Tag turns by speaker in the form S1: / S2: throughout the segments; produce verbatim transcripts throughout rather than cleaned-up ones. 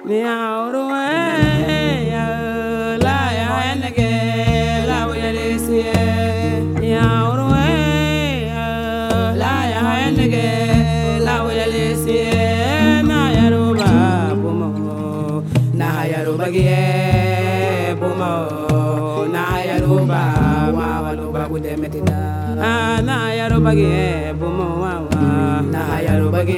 S1: Na yaro bagi bumo wawa na yaro bagi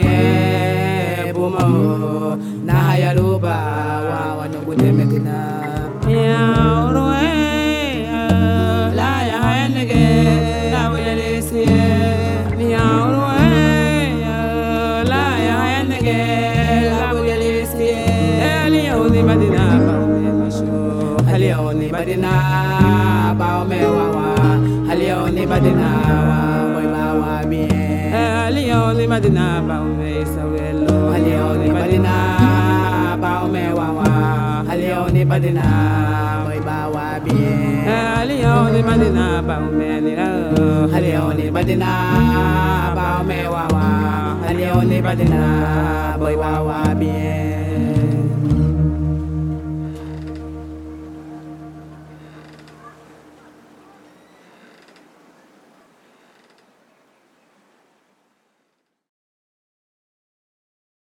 S1: bumo na yaro ba wawa no gude metina ya urwe la ya nege la wele se ya urwe la ya nege la wele se ali oni madina ba me sho ali oni madina ba me wawa Alioni Madina, boy bawa bien. Alioni Madina, bao me sawelo. Alioni Madina, bao me wawa. Alioni Madina, boy bawa bien. Alioni Madina, bao me nira. Alioni Madina, bao me wawa. Alioni Madina, boy bawa bien.